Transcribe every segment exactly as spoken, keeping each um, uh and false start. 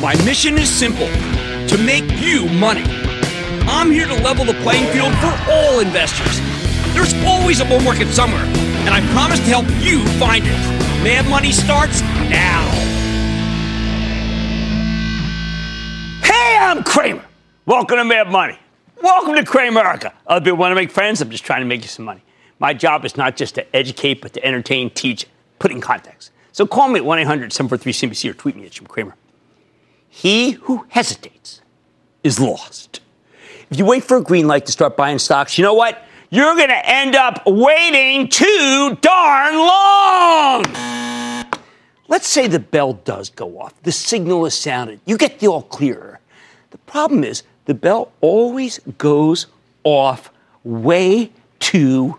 My mission is simple, to make you money. I'm here to level the playing field for all investors. There's always a bull market somewhere, and I promise to help you find it. Mad Money starts now. Hey, I'm Cramer. Welcome to Mad Money. Welcome to Cramerica. Other people want to make friends. I'm just trying to make you some money. My job is not just to educate, but to entertain, teach, put in context. So call me at one eight hundred seven four three C B C or tweet me at Jim Cramer. He who hesitates is lost. If you wait for a green light to start buying stocks, you know what? You're going to end up waiting too darn long. Let's say the bell does go off. The signal is sounded. You get the all clear. The problem is the bell always goes off way too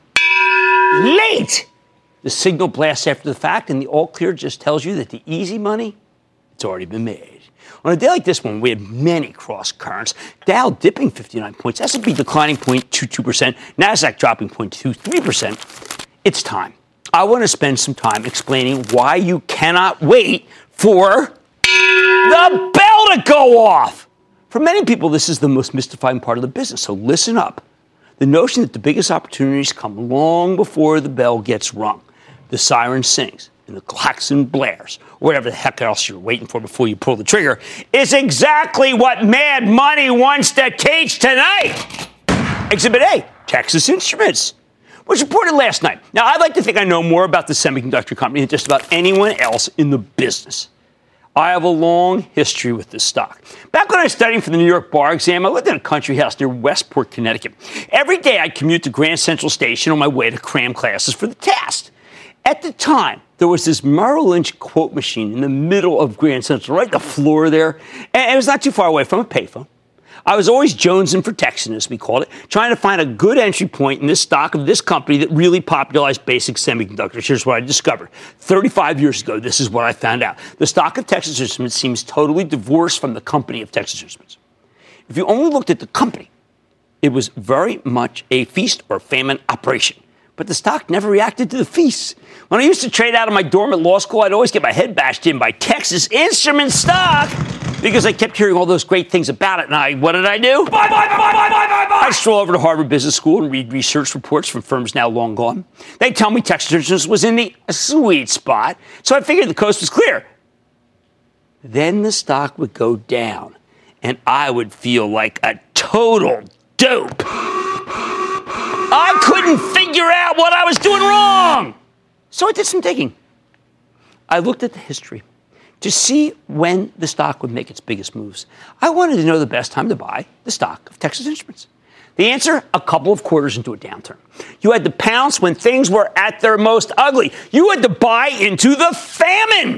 late. The signal blasts after the fact, and the all clear just tells you that the easy money, it's already been made. On a day like this one, we had many cross currents. Dow dipping fifty-nine points, S and P declining zero point two two percent, NASDAQ dropping zero point two three percent. It's time. I want to spend some time explaining why you cannot wait for the bell to go off. For many people, this is the most mystifying part of the business, so listen up. The notion that the biggest opportunities come long before the bell gets rung. The siren sings and the klaxon blares, or whatever the heck else you're waiting for before you pull the trigger, is exactly what Mad Money wants to teach tonight. Exhibit A, Texas Instruments, was reported last night. Now, I'd like to think I know more about the semiconductor company than just about anyone else in the business. I have a long history with this stock. Back when I was studying for the New York bar exam, I lived in a country house near Westport, Connecticut. Every day I'd commute to Grand Central Station on my way to cram classes for the test. At the time, there was this Merrill Lynch quote machine in the middle of Grand Central, right on the floor there, and it was not too far away from a payphone. I was always jonesing for Texan, as we called it, trying to find a good entry point in this stock of this company that really popularized basic semiconductors. Here's what I discovered. thirty-five years ago, this is what I found out. The stock of Texas Instruments seems totally divorced from the company of Texas Instruments. If you only looked at the company, it was very much a feast or famine operation. But the stock never reacted to the feast. When I used to trade out of my dorm at law school, I'd always get my head bashed in by Texas Instruments stock because I kept hearing all those great things about it. And I, what did I do? Buy, buy, buy, buy, buy, buy, buy. I'd stroll over to Harvard Business School and read research reports from firms now long gone. They'd tell me Texas Instruments was in the sweet spot. So I figured the coast was clear. Then the stock would go down, and I would feel like a total dope. I couldn't figure out what I was doing wrong. So I did some digging. I looked at the history to see when the stock would make its biggest moves. I wanted to know the best time to buy the stock of Texas Instruments. The answer, a couple of quarters into a downturn. You had to pounce when things were at their most ugly. You had to buy into the famine.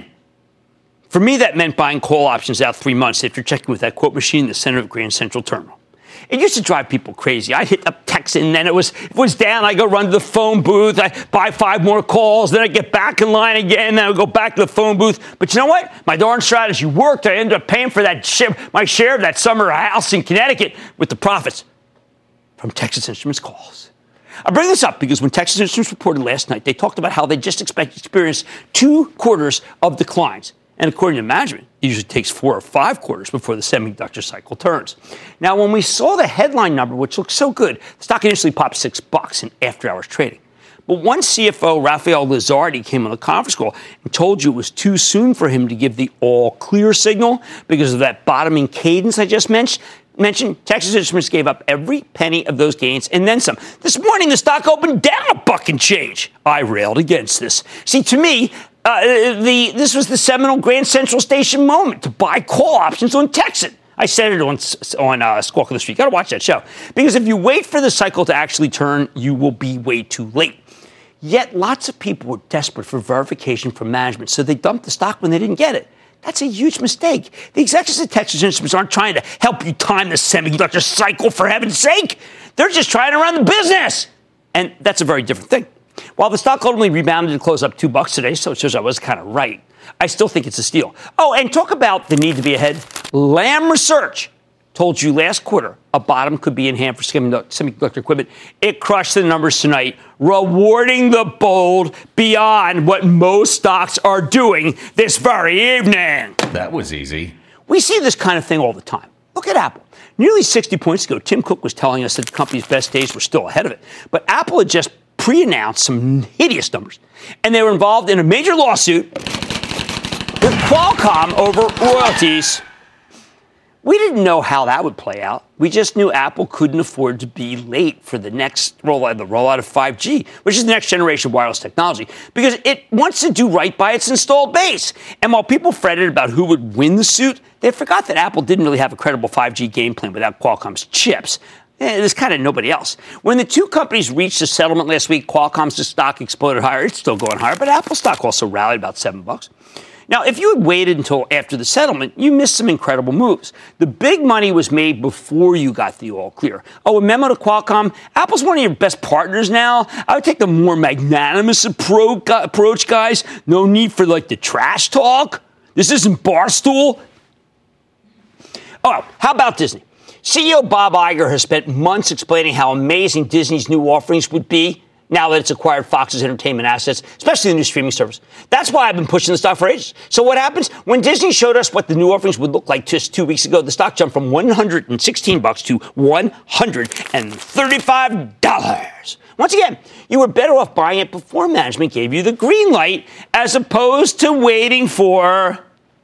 For me, that meant buying call options out three months after checking with that quote machine in the center of Grand Central Terminal. It used to drive people crazy. I'd hit up Texan, and then it was, if it was down, I'd go run to the phone booth, I'd buy five more calls, then I'd get back in line again, then I'd go back to the phone booth. But you know what? My darn strategy worked. I ended up paying for that share, my share of that summer house in Connecticut with the profits from Texas Instruments calls. I bring this up because when Texas Instruments reported last night, they talked about how they just expect experienced two quarters of declines. And according to management, it usually takes four or five quarters before the semiconductor cycle turns. Now, when we saw the headline number, which looked so good, the stock initially popped six bucks in after-hours trading. But one C F O, Rafael Lizardi, came on the conference call and told you it was too soon for him to give the all-clear signal because of that bottoming cadence I just mentioned. Mentioned Texas Instruments gave up every penny of those gains and then some. This morning, the stock opened down a buck and change. I railed against this. See, to me, uh, the this was the seminal Grand Central Station moment to buy call options on Texan. I said it on on uh, Squawk on the Street. Got to watch that show. Because if you wait for the cycle to actually turn, you will be way too late. Yet lots of people were desperate for verification from management, so they dumped the stock when they didn't get it. That's a huge mistake. The executives at Texas Instruments aren't trying to help you time the semiconductor cycle, for heaven's sake. They're just trying to run the business. And that's a very different thing. While the stock ultimately rebounded to close up two bucks today, so it shows I was kind of right, I still think it's a steal. Oh, and talk about the need to be ahead. Lam Research told you last quarter a bottom could be in hand for semiconductor equipment. It crushed the numbers tonight, rewarding the bold beyond what most stocks are doing this very evening. That was easy. we see this kind of thing all the time. Look at Apple. Nearly sixty points ago, Tim Cook was telling us that the company's best days were still ahead of it. But Apple had just pre-announced some hideous numbers. And they were involved in a major lawsuit with Qualcomm over royalties. We didn't know how that would play out. We just knew Apple couldn't afford to be late for the next rollout, the rollout of five G, which is the next generation of wireless technology, because it wants to do right by its installed base. And while people fretted about who would win the suit, they forgot that Apple didn't really have a credible five G game plan without Qualcomm's chips. Eh, there's kind of nobody else. When the two companies reached a settlement last week, Qualcomm's stock exploded higher. It's still going higher, but Apple stock also rallied about seven bucks. Now, if you had waited until after the settlement, you missed some incredible moves. The big money was made before you got the all clear. Oh, a memo to Qualcomm, Apple's one of your best partners now. I would take the more magnanimous approach, guys. No need for, like, the trash talk. This isn't Barstool. Oh, how about Disney? C E O Bob Iger has spent months explaining how amazing Disney's new offerings would be now that it's acquired Fox's entertainment assets, especially the new streaming service. That's why I've been pushing the stock for ages. So what happens? When Disney showed us what the new offerings would look like just two weeks ago, the stock jumped from one hundred sixteen bucks to one hundred thirty-five dollars. Once again, you were better off buying it before management gave you the green light as opposed to waiting for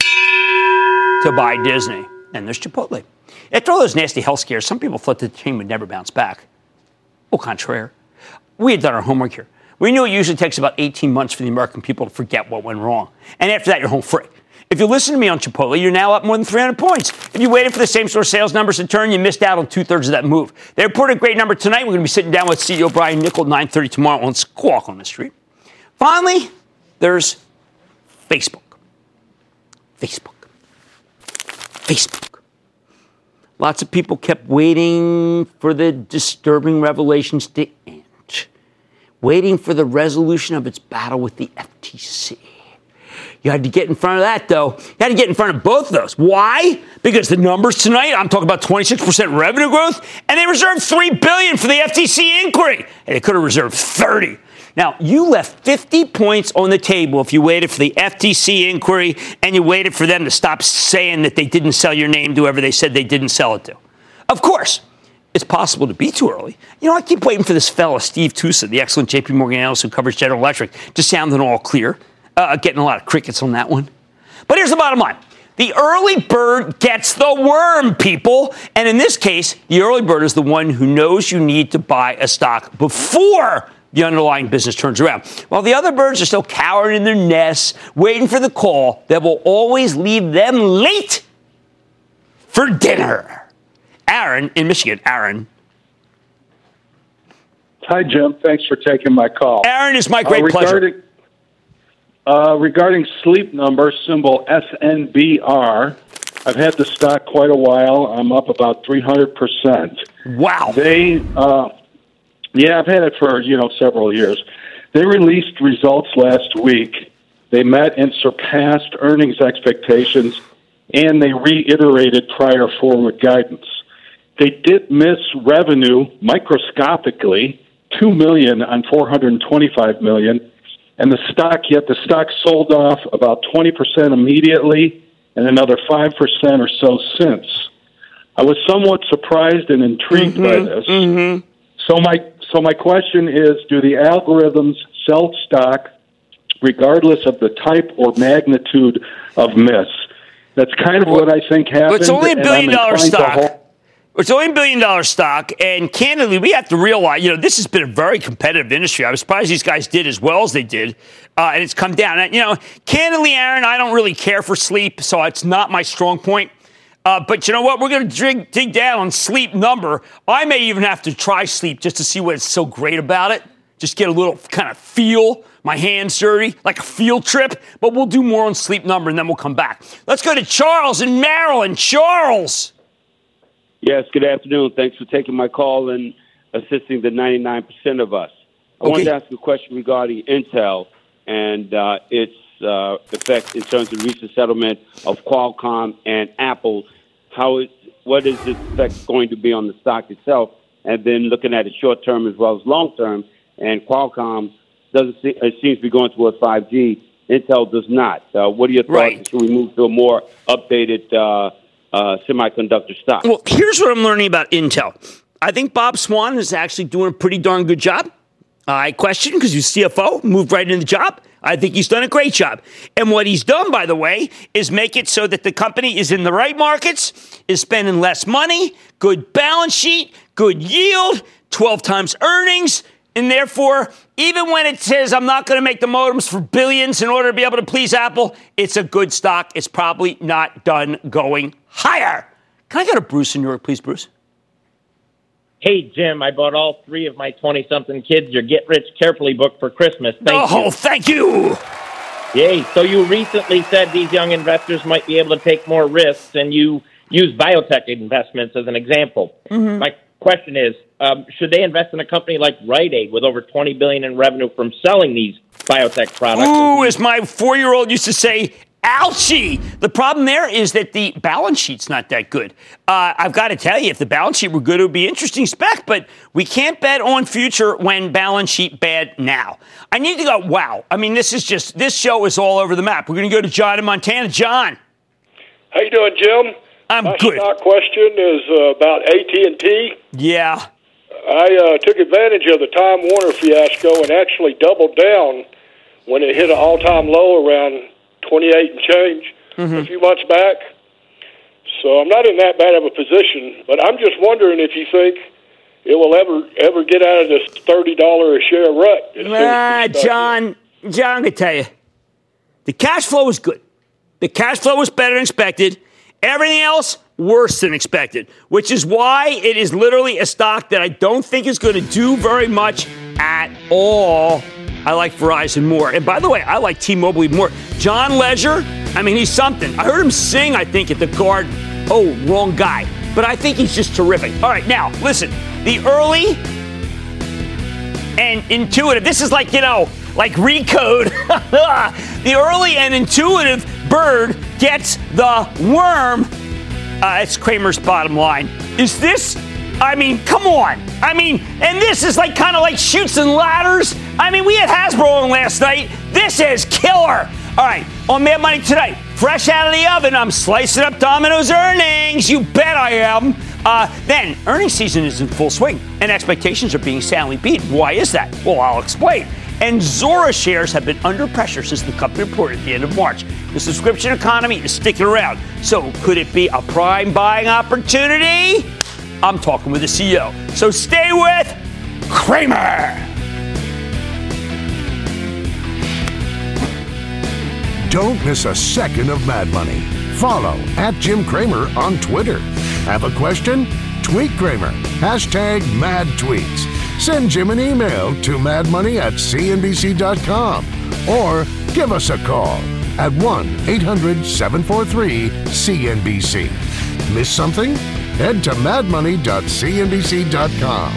to buy Disney. And there's Chipotle. After all those nasty health scares, some people thought the chain would never bounce back. Au contraire. We had done our homework here. We knew it usually takes about eighteen months for the American people to forget what went wrong. And after that, you're home free. If you listen to me on Chipotle, you're now up more than three hundred points. If you waited for the same-store sales numbers to turn, you missed out on two-thirds of that move. They reported a great number tonight. We're going to be sitting down with C E O Brian Niccol at nine thirty tomorrow on Squawk on the Street. Finally, there's Facebook. Facebook. Facebook. Lots of people kept waiting for the disturbing revelations to end. Waiting for the resolution of its battle with the F T C. You had to get in front of that, though. You had to get in front of both of those. Why? Because the numbers tonight, I'm talking about twenty-six percent revenue growth, and they reserved three billion dollars for the F T C inquiry. And they could have reserved thirty. Now, you left fifty points on the table if you waited for the F T C inquiry and you waited for them to stop saying that they didn't sell your name to whoever they said they didn't sell it to. Of course, it's possible to be too early. You know, I keep waiting for this fella, Steve Tusa, the excellent J P Morgan analyst who covers General Electric, to sound an all clear. Uh, getting a lot of crickets on that one. But here's the bottom line. The early bird gets the worm, people. And in this case, the early bird is the one who knows you need to buy a stock before the underlying business turns around. While the other birds are still cowering in their nests, waiting for the call that will always leave them late for dinner. Aaron in Michigan. Aaron. Hi, Jim. Thanks for taking my call. Aaron, is my great uh, regarding, pleasure. Uh, regarding Sleep Number, symbol S N B R, I've had the stock quite a while. I'm up about three hundred percent. Wow. They, uh, yeah, I've had it for, you know, several years. They released results last week. They met and surpassed earnings expectations, and they reiterated prior forward guidance. They did miss revenue microscopically, two million dollars on four hundred twenty-five million dollars, and the stock, yet the stock sold off about twenty percent immediately and another five percent or so since. I was somewhat surprised and intrigued mm-hmm, by this. Mm-hmm. So my so my question is, do the algorithms sell stock regardless of the type or magnitude of miss? That's kind of what I think happened. It's only a billion dollar stock. It's only a billion dollar stock, and candidly, we have to realize, you know, this has been a very competitive industry. I was surprised these guys did as well as they did, uh, and it's come down. And, you know, candidly, Aaron, I don't really care for Sleep, so it's not my strong point. Uh, but you know what? We're going to dig, dig down on Sleep Number. I may even have to try Sleep just to see what's so great about it. Just get a little kind of feel, my hands dirty, like a field trip. But we'll do more on Sleep Number, and then we'll come back. Let's go to Charles in Maryland. Charles. Yes, good afternoon. Thanks for taking my call and assisting the ninety-nine percent of us. I okay. wanted to ask a question regarding Intel and uh, its uh, effect in terms of recent settlement of Qualcomm and Apple. How is, what is its effect going to be on the stock itself? And then looking at it short term as well as long term, and Qualcomm doesn't see, it seems to be going towards five G, Intel does not. Uh, what are your thoughts? Right. Should we move to a more updated uh, uh, semiconductor stock? Well, here's what I'm learning about Intel. I think Bob Swan is actually doing a pretty darn good job. I question because he's C F O, moved right into the job. I think he's done a great job. And what he's done, by the way, is make it so that the company is in the right markets, is spending less money, good balance sheet, good yield, twelve times earnings. And therefore, even when it says I'm not going to make the modems for billions in order to be able to please Apple, it's a good stock. It's probably not done going higher. Can I go to Bruce in New York, please, Bruce? Hey, Jim, I bought all three of my twenty-something kids your Get Rich Carefully book for Christmas. Thank oh, you. thank you. Yay. So you recently said these young investors might be able to take more risks, and you used biotech investments as an example. Mm-hmm. My question is, um, should they invest in a company like Rite Aid with over twenty billion dollars in revenue from selling these biotech products? Ooh, as my four-year-old used to say, ouchie! The problem there is that the balance sheet's not that good. Uh, I've got to tell you, if the balance sheet were good, it would be interesting spec, but we can't bet on future when balance sheet bad now. I need to go, wow. I mean, this is just, this show is all over the map. We're going to go to John in Montana. John. How you doing, Jim? I'm My good. stock question is uh, about A T and T. Yeah. I uh, took advantage of the Time Warner fiasco and actually doubled down when it hit an all-time low around twenty-eight and change mm-hmm. a few months back. So I'm not in that bad of a position, but I'm just wondering if you think it will ever ever get out of this thirty dollars a share rut. Ah, John, John, I'm going to tell you, the cash flow was good. The cash flow was better than expected. Everything else, worse than expected, which is why it is literally a stock that I don't think is going to do very much at all. I like Verizon more. And by the way, I like T-Mobile even more. John Legere, I mean, he's something. I heard him sing, I think, at the Garden. Oh, wrong guy. But I think he's just terrific. All right, now, listen. The early and intuitive, this is like, you know, like Recode. The early and intuitive bird gets the worm. Uh, it's Cramer's bottom line. Is this... I mean, come on. I mean, and this is like kind of like Chutes and Ladders. I mean, we had Hasbro on last night. This is killer. All right, on Mad Money tonight, fresh out of the oven, I'm slicing up Domino's earnings. You bet I am. Uh, then, earnings season is in full swing, and expectations are being soundly beat. Why is that? Well, I'll explain. And Zora shares have been under pressure since the company reported at the end of March. The subscription economy is sticking around. So, could it be a prime buying opportunity? I'm talking with the C E O. So stay with Cramer. Don't miss a second of Mad Money. Follow at Jim Cramer on Twitter. Have a question? Tweet Cramer. Hashtag mad tweets. Send Jim an email to madmoney at c n b c dot com or give us a call at one eight hundred seven four three C N B C. Miss something? Head to mad money dot c n b c dot com.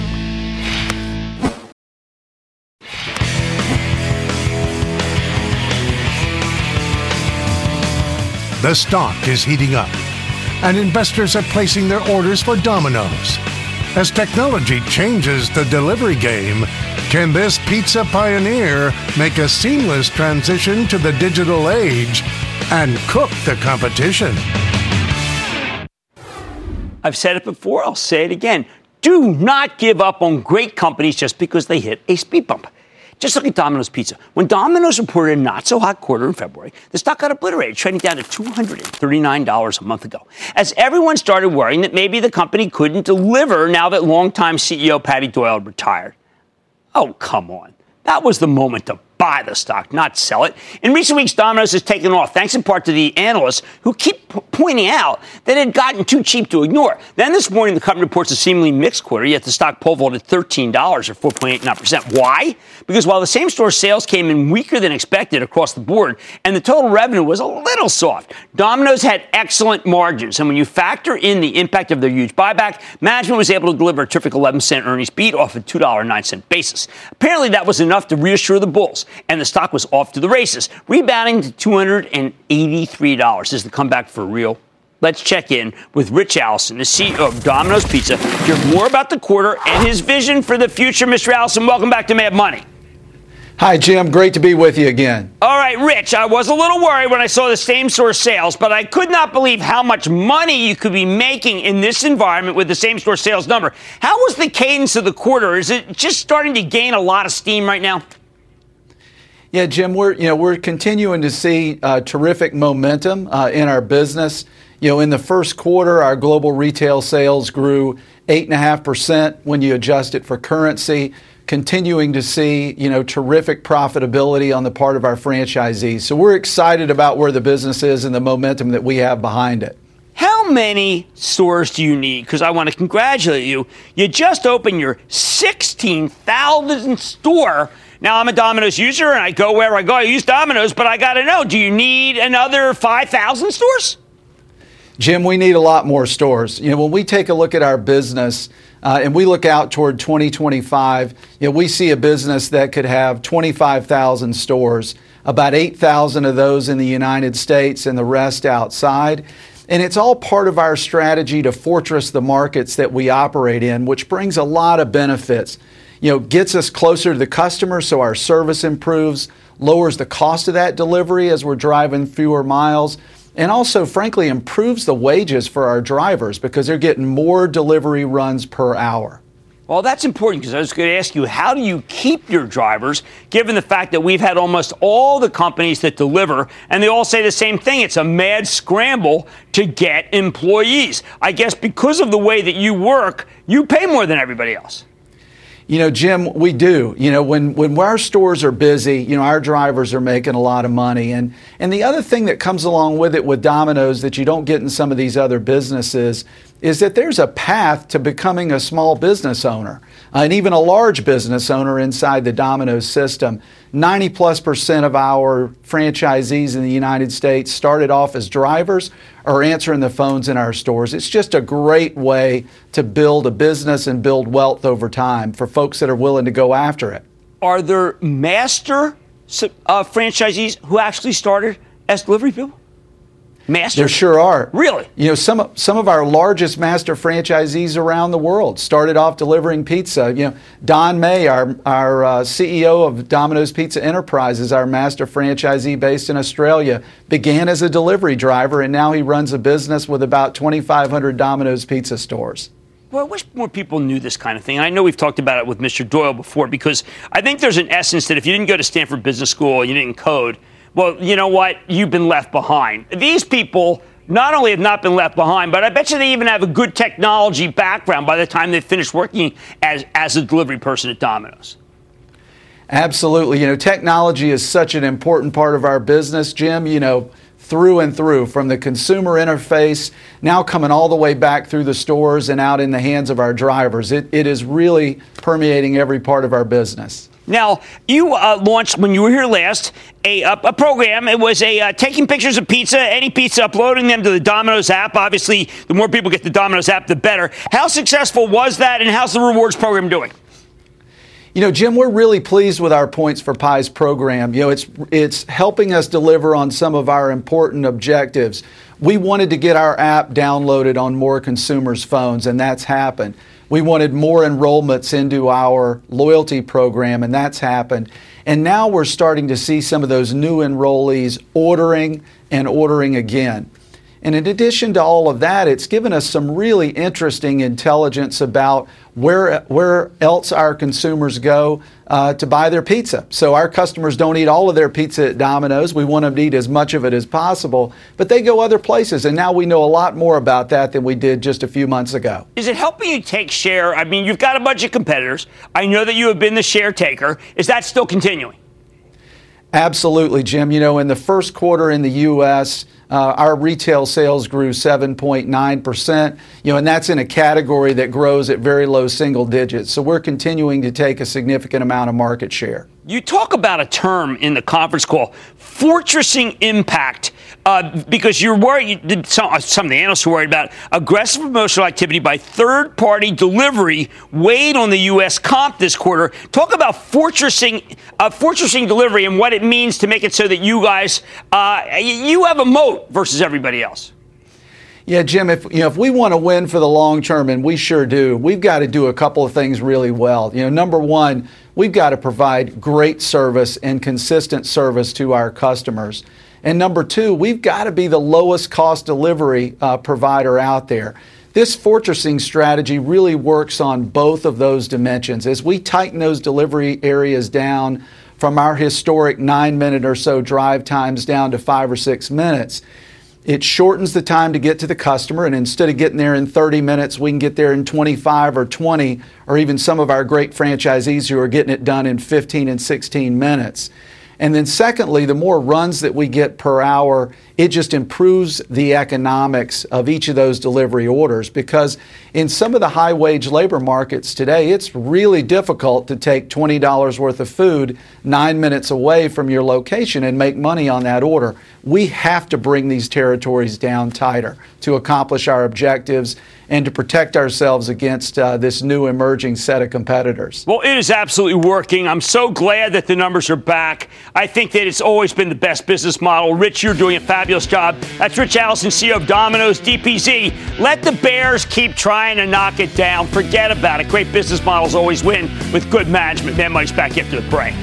The stock is heating up, and investors are placing their orders for Domino's. As technology changes the delivery game, can this pizza pioneer make a seamless transition to the digital age and cook the competition? I've said it before, I'll say it again. Do not give up on great companies just because they hit a speed bump. Just look at Domino's Pizza. When Domino's reported a not-so-hot quarter in February, the stock got obliterated, trading down to two hundred thirty-nine dollars a month ago, as everyone started worrying that maybe the company couldn't deliver now that longtime C E O Patty Doyle had retired. Oh, come on. That was the moment to buy the stock, not sell it. In recent weeks, Domino's has taken off, thanks in part to the analysts who keep p- pointing out that it had gotten too cheap to ignore. Then this morning, the company reports a seemingly mixed quarter, yet the stock pole vaulted thirteen dollars or four point eight nine percent. Why? Because while the same-store sales came in weaker than expected across the board, and the total revenue was a little soft, Domino's had excellent margins. And when you factor in the impact of their huge buyback, management was able to deliver a terrific eleven cent earnings beat off a two dollars and nine cents basis. Apparently, that was enough to reassure the bulls, and the stock was off to the races, rebounding to two hundred eighty-three dollars. Is the comeback for real? Let's check in with Rich Allison, the C E O of Domino's Pizza, to hear more about the quarter and his vision for the future. Mister Allison, welcome back to Mad Money. Hi, Jim. Great to be with you again. All right, Rich, I was a little worried when I saw the same-store sales, but I could not believe how much money you could be making in this environment with the same-store sales number. How was the cadence of the quarter? Is it just starting to gain a lot of steam right now? Yeah, Jim, we're you know we're continuing to see uh, terrific momentum uh, in our business. You know, in the first quarter, our global retail sales grew eight point five percent when you adjust it for currency, continuing to see, you know, terrific profitability on the part of our franchisees. So we're excited about where the business is and the momentum that we have behind it. How many stores do you need? Because I want to congratulate you. You just opened your sixteen thousandth store. Now, I'm a Domino's user, and I go wherever I go. I use Domino's, but I got to know, do you need another five thousand stores? Jim, we need a lot more stores. You know, when we take a look at our business uh, and we look out toward twenty twenty-five, you know, we see a business that could have twenty-five thousand stores, about eight thousand of those in the United States and the rest outside. And it's all part of our strategy to fortress the markets that we operate in, which brings a lot of benefits. You know, gets us closer to the customer so our service improves, lowers the cost of that delivery as we're driving fewer miles, and also, frankly, improves the wages for our drivers because they're getting more delivery runs per hour. Well, that's important because I was going to ask you, how do you keep your drivers, given the fact that we've had almost all the companies that deliver, and they all say the same thing. It's a mad scramble to get employees. I guess because of the way that you work, you pay more than everybody else. You know, Jim, we do. You know, when, when our stores are busy, you know, our drivers are making a lot of money. And, and the other thing that comes along with it with Domino's that you don't get in some of these other businesses is that there's a path to becoming a small business owner uh, and even a large business owner inside the Domino's system. ninety plus percent of our franchisees in the United States started off as drivers or answering the phones in our stores. It's just a great way to build a business and build wealth over time for folks that are willing to go after it. Are there master uh, franchisees who actually started as delivery people? Master? There sure are. Really? You know, some some of our largest master franchisees around the world started off delivering pizza. You know, Don May, our our uh, C E O of Domino's Pizza Enterprises, our master franchisee based in Australia, began as a delivery driver, and now he runs a business with about twenty-five hundred Domino's Pizza stores. Well, I wish more people knew this kind of thing. I know we've talked about it with Mister Doyle before, because I think there's an essence that if you didn't go to Stanford Business School and you didn't code, well, you know what? You've been left behind. These people not only have not been left behind, but I bet you they even have a good technology background by the time they finish working as, as a delivery person at Domino's. Absolutely. You know, technology is such an important part of our business, Jim, you know, through and through, from the consumer interface, now coming all the way back through the stores and out in the hands of our drivers. It, it is really permeating every part of our business. Now, you uh, launched, when you were here last, a, a, a program. It was a uh, taking pictures of pizza, any pizza, uploading them to the Domino's app. Obviously, the more people get the Domino's app, the better. How successful was that, and how's the rewards program doing? You know, Jim, we're really pleased with our Points for Pies program. You know, it's it's helping us deliver on some of our important objectives. We wanted to get our app downloaded on more consumers' phones, and that's happened. We wanted more enrollments into our loyalty program, and that's happened. And now we're starting to see some of those new enrollees ordering and ordering again. And in addition to all of that, it's given us some really interesting intelligence about where where else our consumers go uh, to buy their pizza. So our customers don't eat all of their pizza at Domino's. We want them to eat as much of it as possible, but they go other places. And now we know a lot more about that than we did just a few months ago. Is it helping you take share? I mean, you've got a bunch of competitors. I know that you have been the share taker. Is that still continuing? Absolutely, Jim. You know, in the first quarter in the U S, uh, our retail sales grew seven point nine percent, you know, and that's in a category that grows at very low single digits. So we're continuing to take a significant amount of market share. You talk about a term in the conference call, fortressing impact, uh, because you're worried, some, some of the analysts are worried about aggressive promotional activity by third-party delivery weighed on the U S comp this quarter. Talk about fortressing, uh, fortressing delivery and what it means to make it so that you guys, uh, you have a moat versus everybody else. Yeah, Jim, if you know if we want to win for the long term, and we sure do, we've got to do a couple of things really well. You know, number one, we've got to provide great service and consistent service to our customers. And number two, we've got to be the lowest cost delivery uh, provider out there. This fortressing strategy really works on both of those dimensions. As we tighten those delivery areas down from our historic nine minute or so drive times down to five or six minutes, it shortens the time to get to the customer, and instead of getting there in thirty minutes, we can get there in twenty-five or twenty, or even some of our great franchisees who are getting it done in fifteen and sixteen minutes. And then secondly, the more runs that we get per hour, it just improves the economics of each of those delivery orders, because in some of the high wage labor markets today, it's really difficult to take twenty dollars worth of food nine minutes away from your location and make money on that order. We have to bring these territories down tighter to accomplish our objectives and to protect ourselves against uh, this new emerging set of competitors. Well, it is absolutely working. I'm so glad that the numbers are back. I think that it's always been the best business model. Rich, you're doing a fabulous job. That's Rich Allison, C E O of Domino's, D P Z. Let the Bears keep trying to knock it down. Forget about it. Great business models always win with good management. Mad Money's back after the break.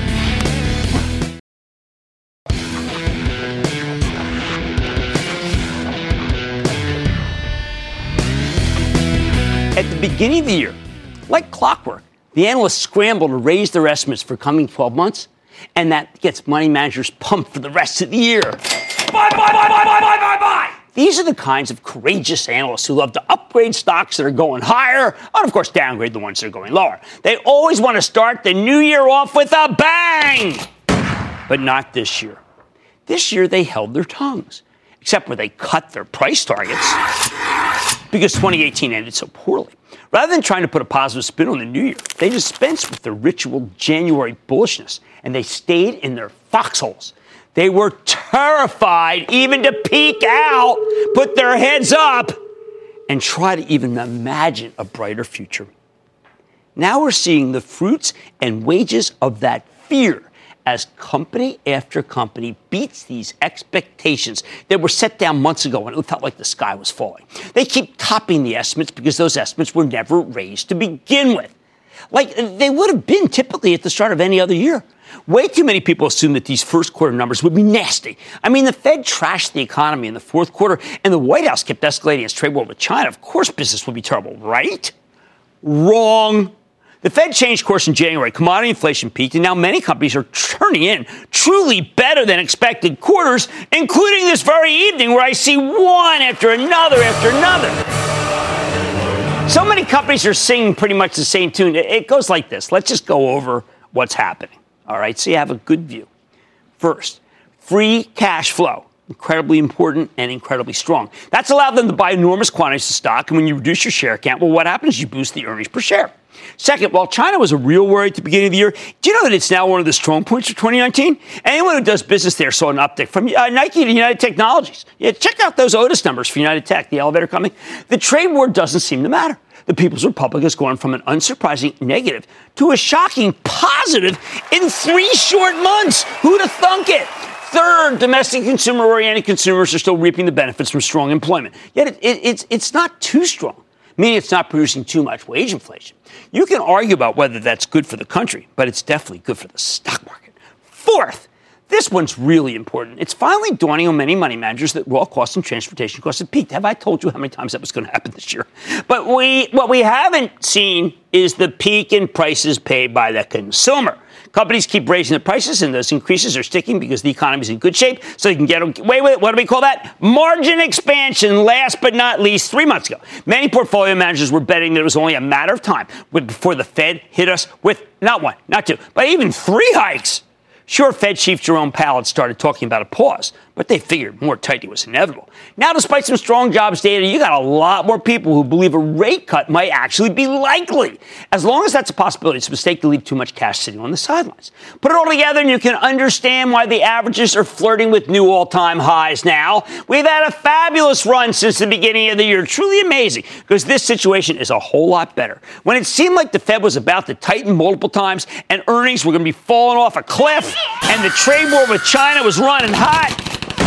At the beginning of the year, like clockwork, the analysts scramble to raise their estimates for coming twelve months, and that gets money managers pumped for the rest of the year. Buy, buy, buy, buy, buy, buy, buy, buy! These are the kinds of courageous analysts who love to upgrade stocks that are going higher, and of course downgrade the ones that are going lower. They always want to start the new year off with a bang! But not this year. This year they held their tongues, except where they cut their price targets, because twenty eighteen ended so poorly. Rather than trying to put a positive spin on the new year, they dispensed with the ritual January bullishness, and they stayed in their foxholes. They were terrified even to peek out, put their heads up, and try to even imagine a brighter future. Now we're seeing the fruits and wages of that fear as company after company beats these expectations that were set down months ago when it felt like the sky was falling. They keep topping the estimates because those estimates were never raised to begin with, like they would have been typically at the start of any other year. Way too many people assume that these first quarter numbers would be nasty. I mean, the Fed trashed the economy in the fourth quarter, and the White House kept escalating its trade war with China. Of course business would be terrible, right? Wrong. The Fed changed course in January. Commodity inflation peaked, and now many companies are turning in truly better than expected quarters, including this very evening where I see one after another after another. So many companies are singing pretty much the same tune. It goes like this. Let's just go over what's happening. All right, so you have a good view. First, free cash flow. Incredibly important and incredibly strong. That's allowed them to buy enormous quantities of stock, and when you reduce your share count, well, what happens? You boost the earnings per share. Second, while China was a real worry at the beginning of the year, do you know that it's now one of the strong points of twenty nineteen? Anyone who does business there saw an uptick from uh, Nike to United Technologies. Yeah, check out those Otis numbers for United Tech, the elevator company. The trade war doesn't seem to matter. The People's Republic has gone from an unsurprising negative to a shocking positive in three short months. Who'd have thunk it? Third, domestic consumer-oriented consumers are still reaping the benefits from strong employment. Yet it, it, it's, it's not too strong, meaning it's not producing too much wage inflation. You can argue about whether that's good for the country, but it's definitely good for the stock market. Fourth, this one's really important. It's finally dawning on many money managers that raw costs and transportation costs have peaked. Have I told you how many times that was going to happen this year? But we, what we haven't seen is the peak in prices paid by the consumer. Companies keep raising the prices, and those increases are sticking because the economy's in good shape, so they can get away with it. What do we call that? Margin expansion. Last but not least, three months ago, many portfolio managers were betting that it was only a matter of time before the Fed hit us with not one, not two, but even three hikes. Sure, Fed Chief Jerome Powell had started talking about a pause, but they figured more tightening was inevitable. Now, despite some strong jobs data, you got a lot more people who believe a rate cut might actually be likely. As long as that's a possibility, it's a mistake to leave too much cash sitting on the sidelines. Put it all together and you can understand why the averages are flirting with new all-time highs now. We've had a fabulous run since the beginning of the year. Truly amazing, because this situation is a whole lot better. When it seemed like the Fed was about to tighten multiple times and earnings were going to be falling off a cliff and the trade war with China was running hot,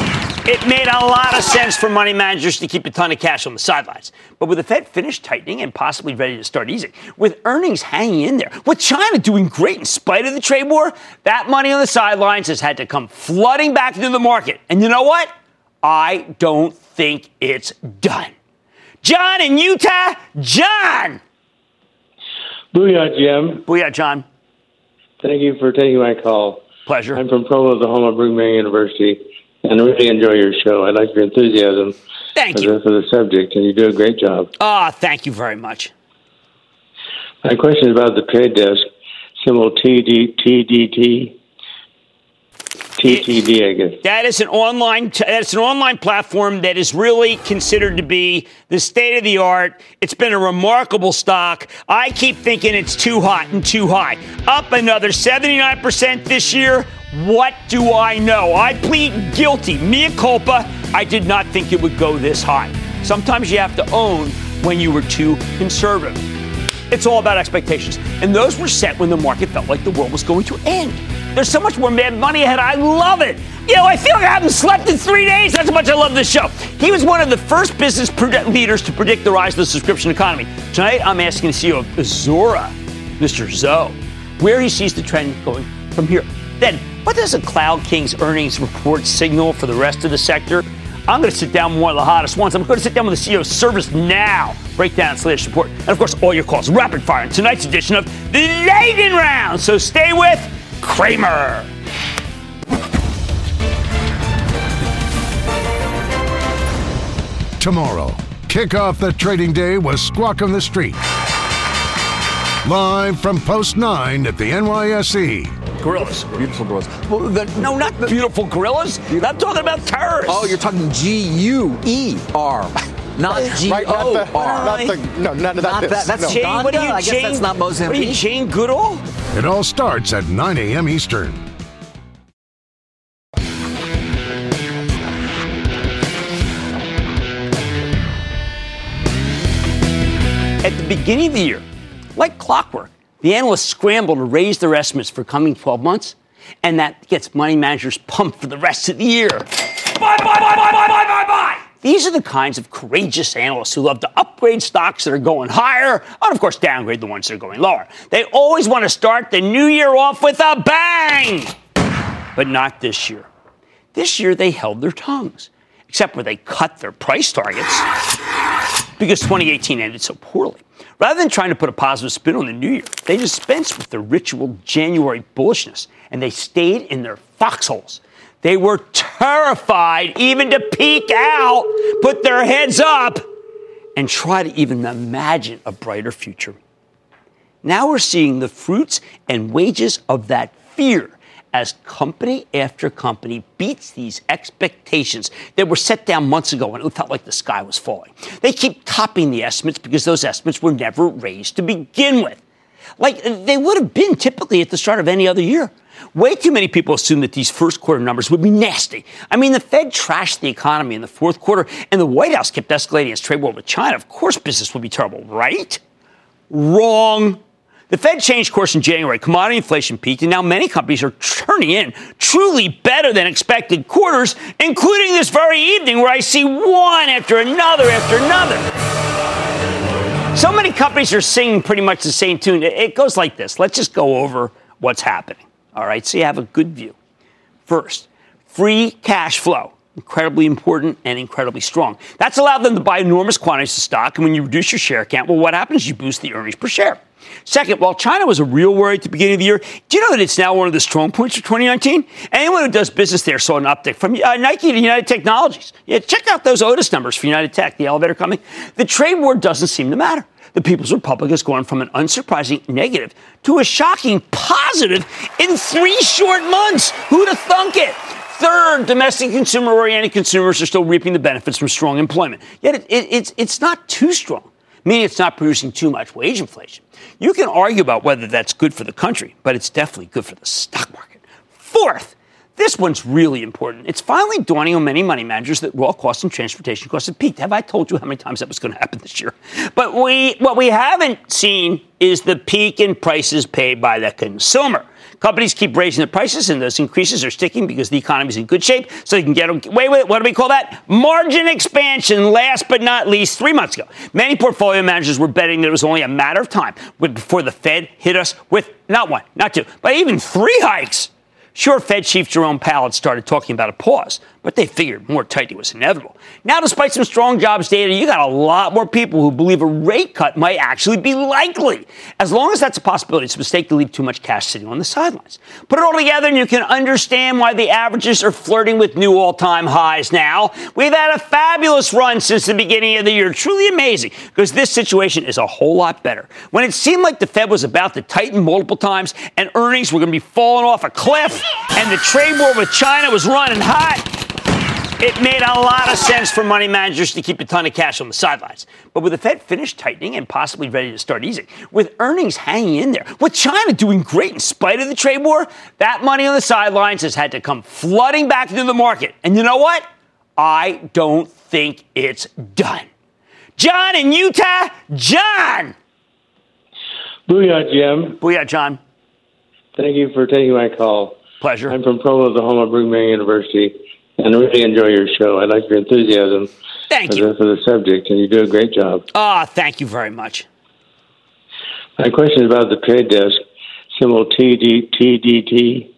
It made a lot of sense for money managers to keep a ton of cash on the sidelines. But with the Fed finished tightening and possibly ready to start easing, with earnings hanging in there, with China doing great in spite of the trade war, that money on the sidelines has had to come flooding back into the market. And you know what? I don't think it's done. John in Utah. John! Booyah, Jim. Booyah, John. Thank you for taking my call. Pleasure. I'm from Provo, Oklahoma, Brigham Young University, and I really enjoy your show. I like your enthusiasm thank for, you. The, for the subject, and you do a great job. Ah, oh, thank you very much. My question is about the trade desk, symbol T D T. T T D, I guess. That is an online. That's an online platform that is really considered to be the state of the art. It's been a remarkable stock. I keep thinking it's too hot and too high. Up another seventy-nine percent this year. What do I know? I plead guilty. Mea culpa. I did not think it would go this high. Sometimes you have to own when you were too conservative. It's all about expectations. And those were set when the market felt like the world was going to end. There's so much more mad money ahead. I love it. You know, I feel like I haven't slept in three days. That's how much I love this show. He was one of the first business predict- leaders to predict the rise of the subscription economy. Tonight, I'm asking the C E O of Zuora, Mister Zhou, where he sees the trend going from here. Then, what does a Cloud King's earnings report signal for the rest of the sector? I'm going to sit down with one of the hottest ones. I'm going to sit down with the C E O of ServiceNow, break down its latest report, and of course, all your calls rapid fire in tonight's edition of the Lightning Round. So stay with Cramer. Tomorrow, kick off the trading day with Squawk on the Street. Live from Post nine at the N Y S E. Gorillas. Beautiful gorillas. Well, the, no, not beautiful gorillas. I'm talking about terrorists. Oh, you're talking G U E R. Not G O R. Not the, no, not, not, not this. that. That's no. Jane, what are you, I guess Jane, that's not Mozambique. What are you, Jane Goodall? It all starts at nine a.m. Eastern. At the beginning of the year, like clockwork, the analysts scramble to raise their estimates for coming twelve months, and that gets money managers pumped for the rest of the year. Buy, buy, buy, buy, buy, buy, buy, buy! These are the kinds of courageous analysts who love to upgrade stocks that are going higher, and of course downgrade the ones that are going lower. They always want to start the new year off with a bang! But not this year. This year they held their tongues, except where they cut their price targets because twenty eighteen ended so poorly. Rather than trying to put a positive spin on the new year, they dispensed with the ritual January bullishness, and they stayed in their foxholes. They were terrified even to peek out, put their heads up, and try to even imagine a brighter future. Now we're seeing the fruits and wages of that fear as company after company beats these expectations that were set down months ago when it felt like the sky was falling. They keep topping the estimates because those estimates were never raised to begin with. Like they would have been typically at the start of any other year. Way too many people assume that these first quarter numbers would be nasty. I mean, the Fed trashed the economy in the fourth quarter, and the White House kept escalating its trade war with China. Of course business would be terrible, right? Wrong. The Fed changed course in January. Commodity inflation peaked, and now many companies are turning in truly better than expected quarters, including this very evening where I see one after another after another. So many companies are singing pretty much the same tune. It goes like this. Let's just go over what's happening, all right, so you have a good view. First, free cash flow. Incredibly important and incredibly strong. That's allowed them to buy enormous quantities of stock, and when you reduce your share count, well, what happens? You boost the earnings per share. Second, while China was a real worry at the beginning of the year, do you know that it's now one of the strong points for twenty nineteen? Anyone who does business there saw an uptick from uh, Nike to United Technologies. Yeah, check out those Otis numbers for United Tech, the elevator company. The trade war doesn't seem to matter. The People's Republic has gone from an unsurprising negative to a shocking positive in three short months. Who'd have thunk it? Third, domestic consumer-oriented consumers are still reaping the benefits from strong employment. Yet it, it, it's, it's not too strong, meaning it's not producing too much wage inflation. You can argue about whether that's good for the country, but it's definitely good for the stock market. Fourth, this one's really important. It's finally dawning on many money managers that raw costs and transportation costs have peaked. Have I told you how many times that was going to happen this year? But we, what we haven't seen is the peak in prices paid by the consumer. Companies keep raising the prices, and those increases are sticking because the economy is in good shape, so they can get away with it. What do we call that? Margin expansion. Last but not least, three months ago, many portfolio managers were betting that it was only a matter of time before the Fed hit us with not one, not two, but even three hikes. Sure, Fed Chief Jerome Powell had started talking about a pause, but they figured more tightening was inevitable. Now, despite some strong jobs data, you got a lot more people who believe a rate cut might actually be likely. As long as that's a possibility, it's a mistake to leave too much cash sitting on the sidelines. Put it all together and you can understand why the averages are flirting with new all-time highs now. We've had a fabulous run since the beginning of the year. Truly amazing, because this situation is a whole lot better. When it seemed like the Fed was about to tighten multiple times and earnings were going to be falling off a cliff and the trade war with China was running hot, it made a lot of sense for money managers to keep a ton of cash on the sidelines. But with the Fed finished tightening and possibly ready to start easing, with earnings hanging in there, with China doing great in spite of the trade war, that money on the sidelines has had to come flooding back into the market. And you know what? I don't think it's done. John in Utah. John! Booyah, Jim. Booyah, John. Thank you for taking my call. Pleasure. I'm from Provo, Oklahoma, Brigham Young University, and I really enjoy your show. I like your enthusiasm thank for, you. The, for the subject, and you do a great job. Ah, oh, thank you very much. My question is about the trade desk, symbol T D T.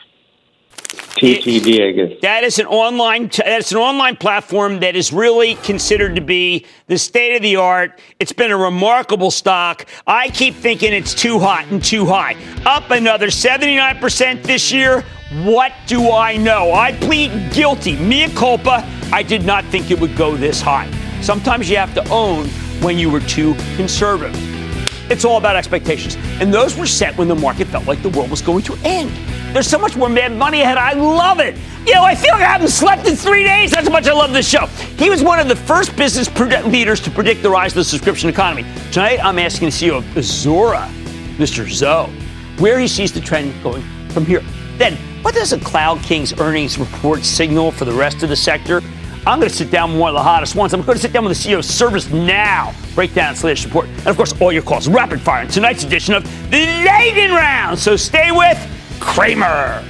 T T D, I guess. That is an online. That's an online platform that is really considered to be the state of the art. It's been a remarkable stock. I keep thinking it's too hot and too high. Up another seventy-nine percent this year. What do I know? I plead guilty. Mea culpa. I did not think it would go this high. Sometimes you have to own when you were too conservative. It's all about expectations. And those were set when the market felt like the world was going to end. There's so much more Mad Money ahead. I love it. You know, I feel like I haven't slept in three days. That's how much I love this show. He was one of the first business leaders to predict the rise of the subscription economy. Tonight, I'm asking the C E O of Zuora, Mister Zoe, where he sees the trend going from here. Then, what does a Cloud King's earnings report signal for the rest of the sector? I'm going to sit down with one of the hottest ones. I'm going to sit down with the C E O of ServiceNow, break down its latest report, and of course, all your calls rapid fire in tonight's edition of the Lightning Round. So stay with Cramer.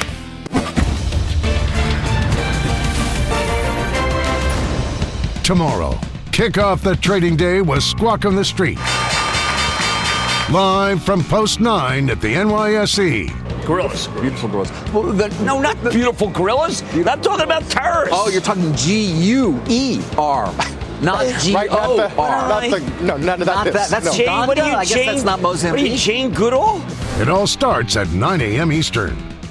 Tomorrow, kick off the trading day with Squawk on the Street. Live from Post nine at the N Y S E. Gorillas. Beautiful gorillas. Well, the, no, not the, beautiful gorillas. I'm talking about terrorists. Oh, you're talking G U E R. Not G O R. Not the, no, none of that. Not that. That's no. Jane, Uganda? what are you, I guess Jane, that's not Mozambique. What are you, Jane Goodall? It all starts at nine a.m. Eastern.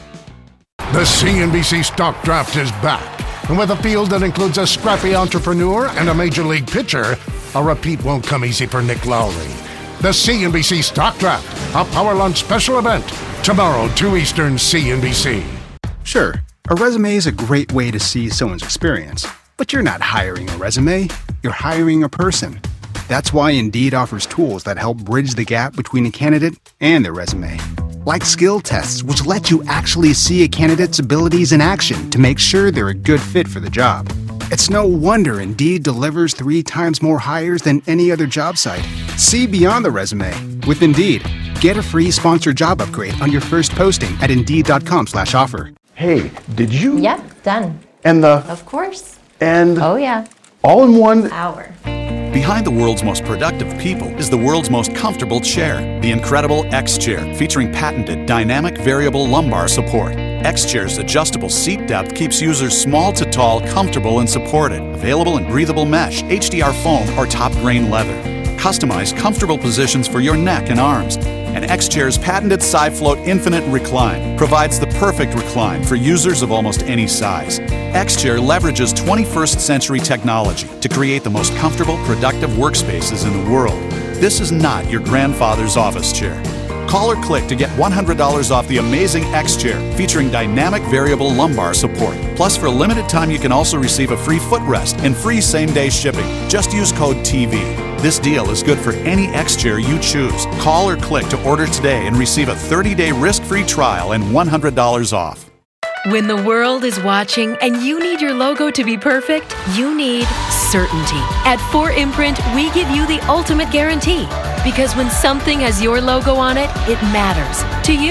The C N B C Stock Draft is back. And with a field that includes a scrappy entrepreneur and a major league pitcher, a repeat won't come easy for Nick Lowry. The C N B C Stock Draft, a Power Lunch special event. Tomorrow, two Eastern, C N B C. Sure, a resume is a great way to see someone's experience. But you're not hiring a resume, you're hiring a person. That's why Indeed offers tools that help bridge the gap between a candidate and their resume. Like skill tests, which let you actually see a candidate's abilities in action to make sure they're a good fit for the job. It's no wonder Indeed delivers three times more hires than any other job site. See beyond the resume with Indeed. Get a free sponsored job upgrade on your first posting at Indeed.com slash offer. Hey, did you? Yep, done. And the? Of course. And? Oh, yeah. All in one? Hour. Behind the world's most productive people is the world's most comfortable chair, the incredible X-Chair, featuring patented dynamic variable lumbar support. X-Chair's adjustable seat depth keeps users small to tall, comfortable and supported. Available in breathable mesh, H D R foam, or top grain leather. Customize comfortable positions for your neck and arms. And X-Chair's patented SiFloat Infinite Recline provides the perfect recline for users of almost any size. X-Chair leverages twenty-first century technology to create the most comfortable, productive workspaces in the world. This is not your grandfather's office chair. Call or click to get one hundred dollars off the amazing X-Chair featuring dynamic variable lumbar support. Plus, for a limited time, you can also receive a free footrest and free same-day shipping. Just use code T V. This deal is good for any X-Chair you choose. Call or click to order today and receive a thirty-day risk-free trial and one hundred dollars off. When the world is watching and you need your logo to be perfect, you need certainty. At four imprint, we give you the ultimate guarantee. Because when something has your logo on it, it matters to you.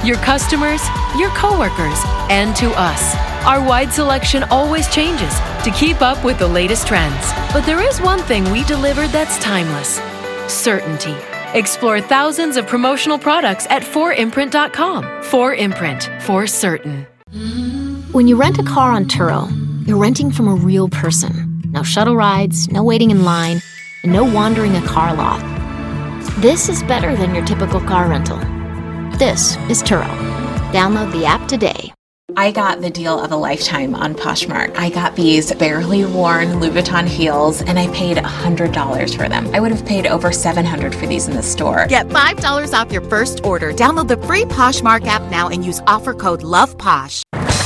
your customers, your coworkers, and to us. Our wide selection always changes to keep up with the latest trends. But there is one thing we deliver that's timeless: certainty. Explore thousands of promotional products at four imprint dot com. four imprint, for certain. When you rent a car on Turo, you're renting from a real person. No shuttle rides, no waiting in line, and no wandering a car lot. This is better than your typical car rental. This is Turo. Download the app today. I got the deal of a lifetime on Poshmark. I got these barely worn Louis Vuitton heels, and I paid one hundred dollars for them. I would have paid over seven hundred dollars for these in the store. Get five dollars off your first order. Download the free Poshmark app now and use offer code LOVEPOSH.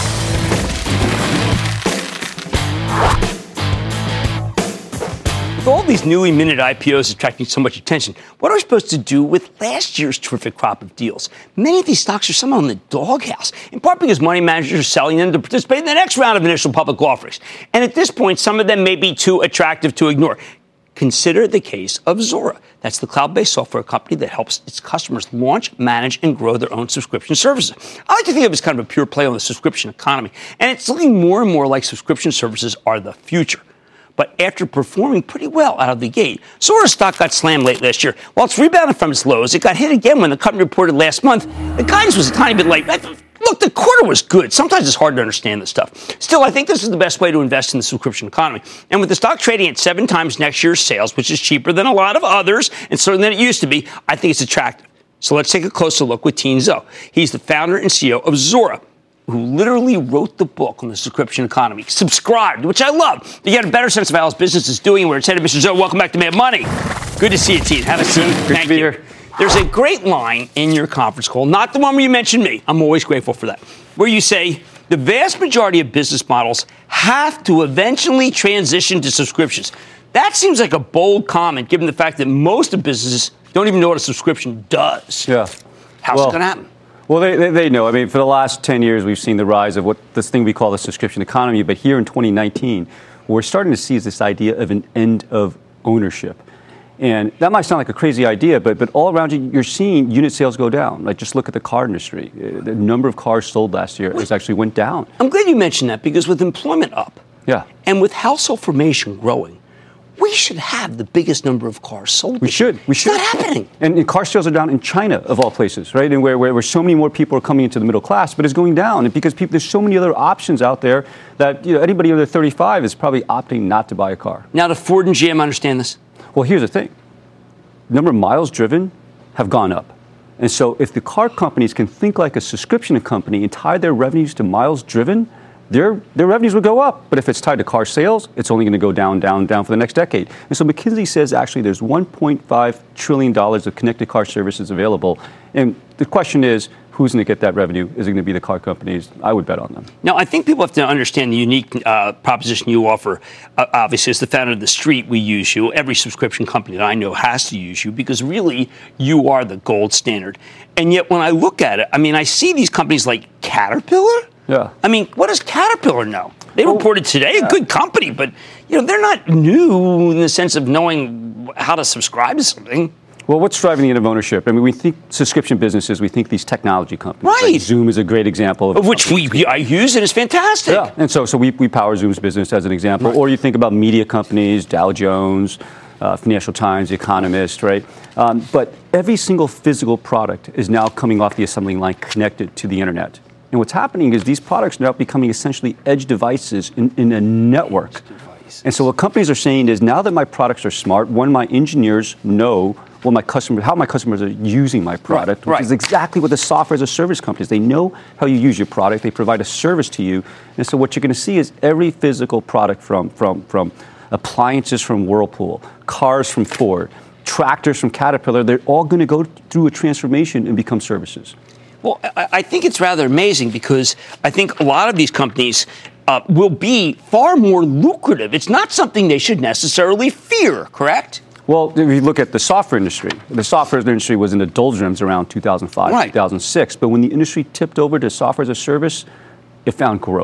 With all these newly minted I P Os attracting so much attention, what are we supposed to do with last year's terrific crop of deals? Many of these stocks are somehow in the doghouse, in part because money managers are selling them to participate in the next round of initial public offerings. And at this point, some of them may be too attractive to ignore. Consider the case of Zuora. That's the cloud-based software company that helps its customers launch, manage, and grow their own subscription services. I like to think of it as kind of a pure play on the subscription economy, and it's looking more and more like subscription services are the future. But after performing pretty well out of the gate, Zuora's stock got slammed late last year. While it's rebounded from its lows, it got hit again when the company reported last month. The guidance was a tiny bit late. Look, the quarter was good. Sometimes it's hard to understand this stuff. Still, I think this is the best way to invest in the subscription economy. And with the stock trading at seven times next year's sales, which is cheaper than a lot of others, and certainly than it used to be, I think it's attractive. So let's take a closer look with Tien Tzuo. He's the founder and C E O of Zuora, who literally wrote the book on the subscription economy, subscribed, which I love. You get a better sense of how his business is doing and where it's headed. Mister Tzuo, welcome back to Mad Money. Good to see you, Tien. Have a seat. Good Thank to be you. here. There's a great line in your conference call, not the one where you mentioned me. I'm always grateful for that, where you say the vast majority of business models have to eventually transition to subscriptions. That seems like a bold comment, given the fact that most of businesses don't even know what a subscription does. Yeah. How's well, it going to happen? Well, they, they, they know. I mean, for the last ten years, we've seen the rise of what this thing we call the subscription economy. But here in twenty nineteen, what we're starting to see is this idea of an end of ownership. And that might sound like a crazy idea, but but all around you, you're seeing unit sales go down. Like, just look at the car industry. The number of cars sold last year has actually went down. I'm glad you mentioned that, because with employment up, yeah, and with household formation growing, we should have the biggest number of cars sold. We should. We should. It's not happening. And, and car sales are down in China, of all places, right? And where, where, where so many more people are coming into the middle class, but it's going down. And because people, there's so many other options out there that, you know, anybody under thirty-five is probably opting not to buy a car. Now, do Ford and G M understand this? Well, here's the thing. Number of miles driven have gone up. And so if the car companies can think like a subscription company and tie their revenues to miles driven, Their, their revenues would go up. But if it's tied to car sales, it's only going to go down, down, down for the next decade. And so McKinsey says actually there's one point five trillion dollars of connected car services available. And the question is, who's going to get that revenue? Is it going to be the car companies? I would bet on them. Now, I think people have to understand the unique uh, proposition you offer. Uh, obviously, as the founder of The Street, we use you. Every subscription company that I know has to use you, because really, you are the gold standard. And yet, when I look at it, I mean, I see these companies like Caterpillar. Yeah. I mean, what does Caterpillar know? They well, reported today, yeah. a good company, but, you know, they're not new in the sense of knowing how to subscribe to something. Well, what's driving the end of ownership? I mean, we think subscription businesses, we think these technology companies. Right. Like Zoom is a great example. Of, of which we, we I use, and it's fantastic. Yeah, and so so we, we power Zoom's business as an example. Right. Or you think about media companies, Dow Jones, uh, Financial Times, The Economist, right? Um, but every single physical product is now coming off the assembly line connected to the internet. And what's happening is these products are now becoming essentially edge devices in, in a network. And so what companies are saying is, now that my products are smart, when my engineers know what my customers, how my customers are using my product, right, which right. is exactly what the software as a service companies, they know how you use your product, they provide a service to you. And so what you're going to see is every physical product from, from, from appliances from Whirlpool, cars from Ford, tractors from Caterpillar, they're all going to go through a transformation and become services. Well, I, I think it's rather amazing, because I think a lot of these companies uh, will be far more lucrative. It's not something they should necessarily fear, correct? Well, if you look at the software industry, the software industry was in the doldrums around two thousand five, right. two thousand six. But when the industry tipped over to software as a service, it found growth.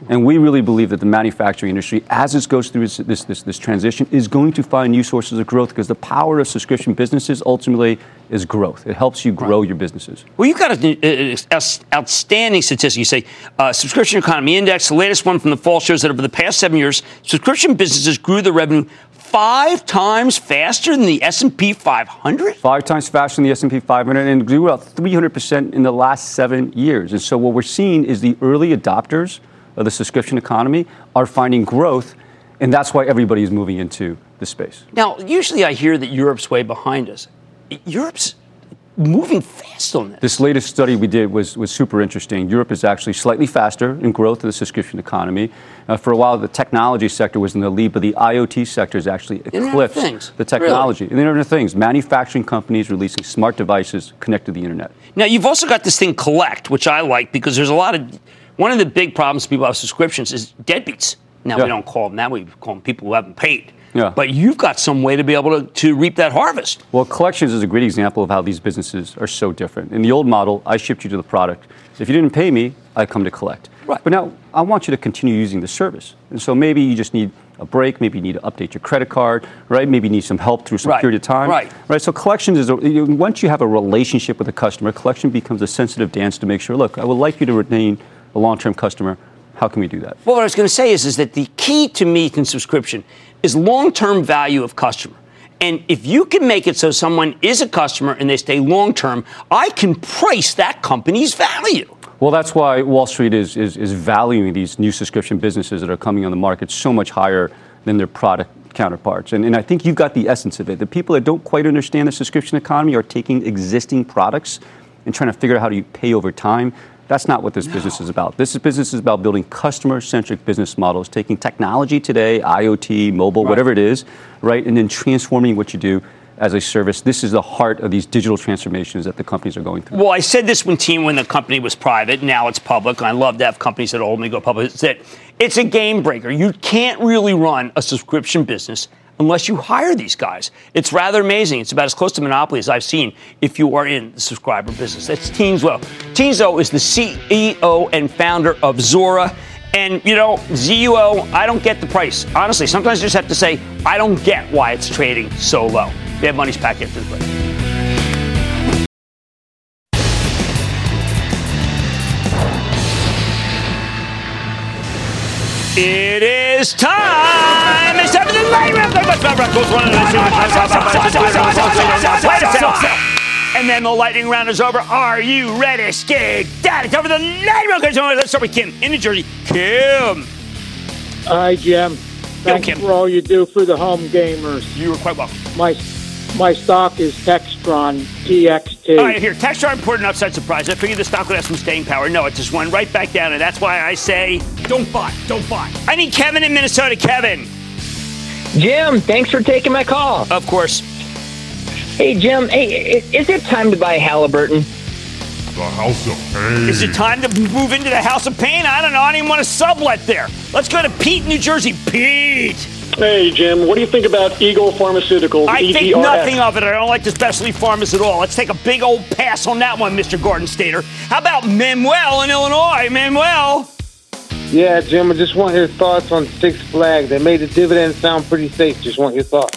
And we really believe that the manufacturing industry, as it goes through this, this, this, this transition, is going to find new sources of growth because the power of subscription businesses ultimately is growth. It helps you grow right. your businesses. Well, you've got an outstanding statistic. You say uh, Subscription Economy Index, the latest one from the fall, shows that over the past seven years, subscription businesses grew their revenue five times faster than the S and P five hundred? Five times faster than the S and P five hundred, and grew about three hundred percent in the last seven years. And so what we're seeing is the early adopters of the subscription economy are finding growth, and that's why everybody is moving into the space. Now, usually I hear that Europe's way behind us. Europe's moving fast on this. This latest study we did was, was super interesting. Europe is actually slightly faster in growth of the subscription economy. Uh, for a while, the technology sector was in the lead, but the IoT sector has actually eclipsed the technology. Really? And the Internet of Things, manufacturing companies releasing smart devices connected to the Internet. Now, you've also got this thing Collect, which I like because there's a lot of, one of the big problems people have with subscriptions is deadbeats. Now, yeah. we don't call them that, we call them people who haven't paid. Yeah. But you've got some way to be able to, to reap that harvest. Well, Collections is a great example of how these businesses are so different. In the old model, I shipped you to the product. If you didn't pay me, I come to collect. Right. But now I want you to continue using the service. And so maybe you just need a break. Maybe you need to update your credit card, right? Maybe you need some help through some right. period of time. Right. Right. So Collections is, a, once you have a relationship with a customer, Collection becomes a sensitive dance to make sure, look, I would like you to remain a long-term customer. How can we do that? Well, what I was going to say is, is that the key to me in subscription is long-term value of customer. And if you can make it so someone is a customer and they stay long-term, I can price that company's value. Well, that's why Wall Street is, is, is valuing these new subscription businesses that are coming on the market so much higher than their product counterparts. And, and I think you've got the essence of it. The people that don't quite understand the subscription economy are taking existing products and trying to figure out how do you pay over time. That's not what this no. business is about. This business is about building customer-centric business models, taking technology today, IoT, mobile, right. whatever it is, right, and then transforming what you do as a service. This is the heart of these digital transformations that the companies are going through. Well, I said this when team when the company was private. Now it's public. I love to have companies that ultimately go public. It's that it's a game breaker. You can't really run a subscription business unless you hire these guys. It's rather amazing. It's about as close to monopoly as I've seen if you are in the subscriber business. That's Tien Tzuo. Tien Tzuo is the C E O and founder of Zuora. And, you know, Z U O, I don't get the price. Honestly, sometimes you just have to say, I don't get why it's trading so low. They have Money's back after the break. It is time. It's time for the lightning round. And then the lightning round is over. Are you ready, Skig? Daddy, time for the lightning round. Let's start with Kim in New Jersey. Kim. Hi, Jim. Thanks Kim. for all you do for the home gamers. You are quite welcome. My my stock is Textron T X T. All right, here. Textron reported an upside surprise. I figured the stock would have some staying power. No, it just went right back down, and that's why I say don't buy. Don't buy. I need Kevin in Minnesota. Kevin. Jim, thanks for taking my call. Of course. Hey, Jim, hey, is it time to buy Halliburton? The House of Pain. Is it time to move into the House of Pain? I don't know. I don't even want to sublet there. Let's go to Pete, New Jersey. Pete. Hey, Jim, what do you think about Eagle Pharmaceuticals? I E G R X? think nothing of it. I don't like the specialty pharmas at all. Let's take a big old pass on that one, Mister Gordon Stater. How about Manuel in Illinois? Manuel? Yeah, Jim, I just want your thoughts on Six Flags. They made the dividend sound pretty safe. Just want your thoughts.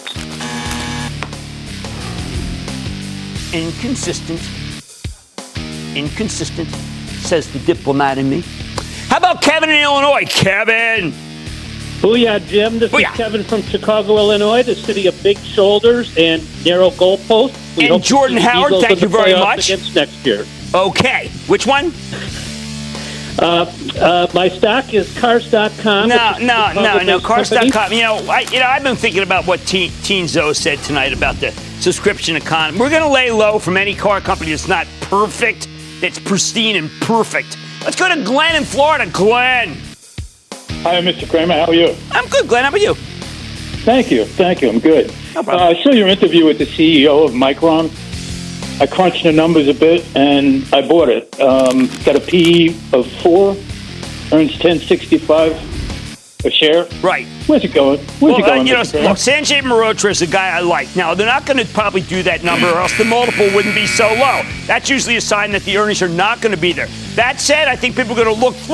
Inconsistent. Inconsistent, says the diplomat in me. How about Kevin in Illinois? Kevin! Booyah, Jim. This Booyah. is Kevin from Chicago, Illinois, the city of big shoulders and narrow goalposts. We and hope Jordan Howard, Eagles thank you very much. Against next year. Okay. Which one? Uh, uh, my stock is cars dot com. No, no, no, no, cars dot com. You know, I, you know, I've been thinking about what Tien Tzuo said tonight about the subscription economy. We're going to lay low from any car company that's not perfect, that's pristine and perfect. Let's go to Glenn in Florida. Glenn. Hi, Mister Kramer. How are you? I'm good, Glenn. How about you? Thank you. Thank you. I'm good. No uh, I saw your interview with the C E O of Micron. I crunched the numbers a bit, and I bought it. Um, got a P E of four, earns ten sixty-five a share. Right. Where's it going? Where's well, it going? Uh, you know, Mister look, Sanjay Mehrotra is a guy I like. Now, they're not going to probably do that number, or else the multiple wouldn't be so low. That's usually a sign that the earnings are not going to be there. That said, I think people are going to look through it.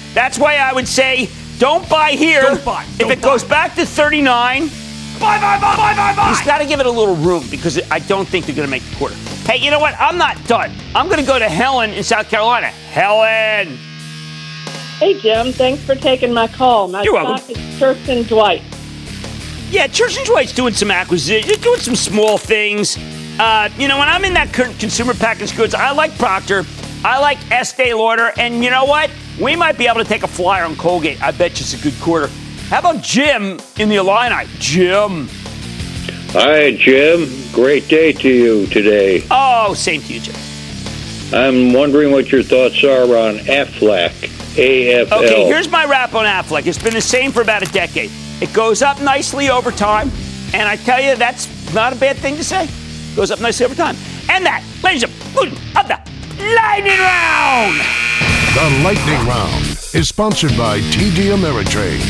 That's why I would say don't buy here. Don't buy. Don't if it buy. goes back to thirty-nine, Buy, buy, buy, buy, buy, buy. he's got to give it a little room because I don't think they're going to make the quarter. Hey, you know what? I'm not done. I'm going to go to Helen in South Carolina. Helen. Hey, Jim. Thanks for taking my call. My You're stock welcome. is Church and Dwight. Yeah, Church and Dwight's doing some acquisitions, doing some small things. Uh, you know, when I'm in that consumer packaged goods, I like Procter, I like Estee Lauder, and you know what? We might be able to take a flyer on Colgate. I bet you it's a good quarter. How about Jim in the Illini? Jim. Hi, Jim. Great day to you today. Oh, same to you, Jim. I'm wondering what your thoughts are on Aflac, A F L. Okay, here's my wrap on Aflac. It's been the same for about a decade. It goes up nicely over time, and I tell you, that's not a bad thing to say. It goes up nicely over time. And that, ladies and gentlemen, of the Lightning Round! The Lightning Round is sponsored by T D Ameritrade.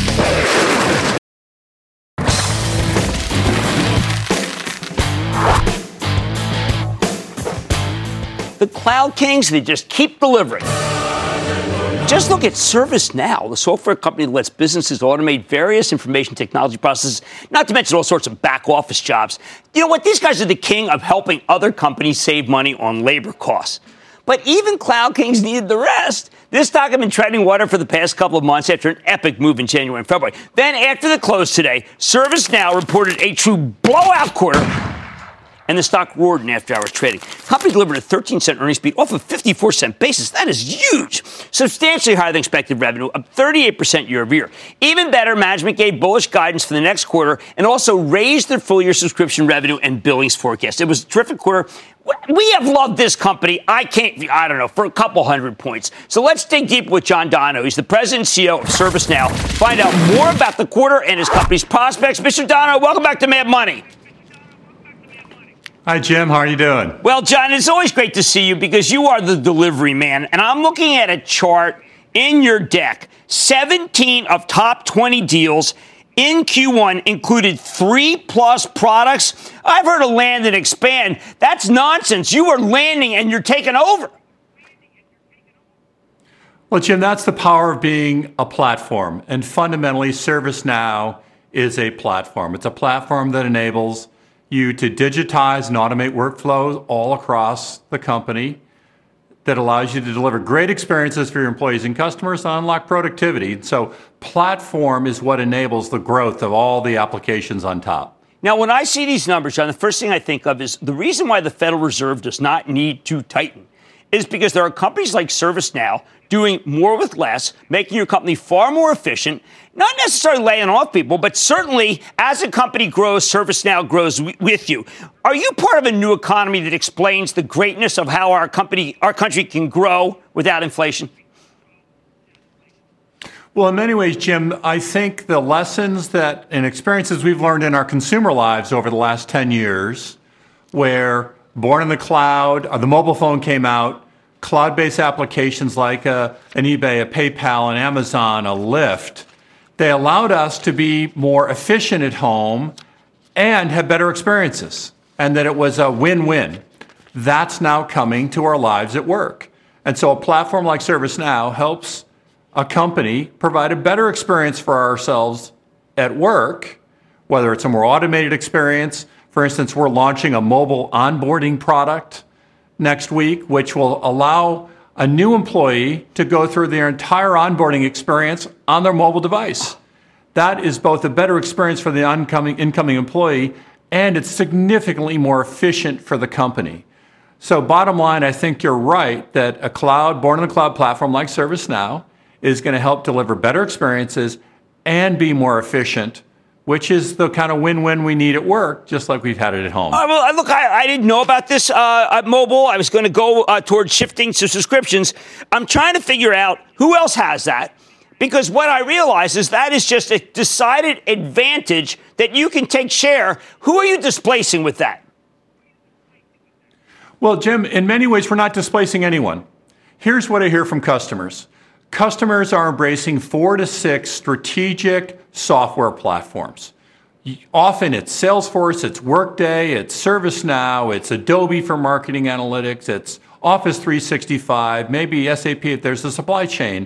The Cloud Kings, they just keep delivering. Just look at ServiceNow, the software company that lets businesses automate various information technology processes, not to mention all sorts of back office jobs. You know what? These guys are the king of helping other companies save money on labor costs. But even Cloud Kings needed the rest. This stock had been treading water for the past couple of months after an epic move in January and February. Then after the close today, ServiceNow reported a true blowout quarter, and the stock roared in after-hours trading. The company delivered a thirteen cent earnings beat off a fifty-four cent basis. That is huge. Substantially higher than expected revenue, up thirty-eight percent year over year. Even better, management gave bullish guidance for the next quarter and also raised their full-year subscription revenue and billings forecast. It was a terrific quarter. We have loved this company, I can't, I don't know, for a couple hundred points. So let's dig deep with John Dono. He's the president and C E O of ServiceNow. Find out more about the quarter and his company's prospects. Mister Dono, welcome back to Mad Money. Hi, Jim. How are you doing? Well, John, it's always great to see you because you are the delivery man. And I'm looking at a chart in your deck. seventeen of top twenty deals in Q one included three-plus products. I've heard of land and expand. That's nonsense. You are landing and you're taking over. Well, Jim, that's the power of being a platform. And fundamentally, ServiceNow is a platform. It's a platform that enables you to digitize and automate workflows all across the company, that allows you to deliver great experiences for your employees and customers and unlock productivity. So platform is what enables the growth of all the applications on top. Now, when I see these numbers, John, the first thing I think of is the reason why the Federal Reserve does not need to tighten is because there are companies like ServiceNow doing more with less, making your company far more efficient, not necessarily laying off people, but certainly as a company grows, ServiceNow grows w- with you. Are you part of a new economy that explains the greatness of how our company, our country can grow without inflation? Well, in many ways, Jim, I think the lessons that and experiences we've learned in our consumer lives over the last ten years, where born in the cloud, uh, the mobile phone came out, cloud-based applications like a, an eBay, a PayPal, an Amazon, a Lyft, they allowed us to be more efficient at home and have better experiences, and that it was a win-win. That's now coming to our lives at work. And so a platform like ServiceNow helps a company provide a better experience for ourselves at work, whether it's a more automated experience. For instance, we're launching a mobile onboarding product next week, which will allow a new employee to go through their entire onboarding experience on their mobile device. That is both a better experience for the oncoming, incoming employee, and it's significantly more efficient for the company. So bottom line, I think you're right that a cloud, born in the cloud platform like ServiceNow is going to help deliver better experiences and be more efficient, which is the kind of win-win we need at work, just like we've had it at home. Uh, well, look, I, I didn't know about this uh, at mobile. I was going to go uh, towards shifting to subscriptions. I'm trying to figure out who else has that, because what I realize is that is just a decided advantage that you can take share. Who are you displacing with that? Well, Jim, in many ways, we're not displacing anyone. Here's what I hear from customers. Customers are embracing four to six strategic software platforms. Often it's Salesforce, it's Workday, it's ServiceNow, it's Adobe for marketing analytics, it's Office three sixty-five, maybe S A P if there's a supply chain.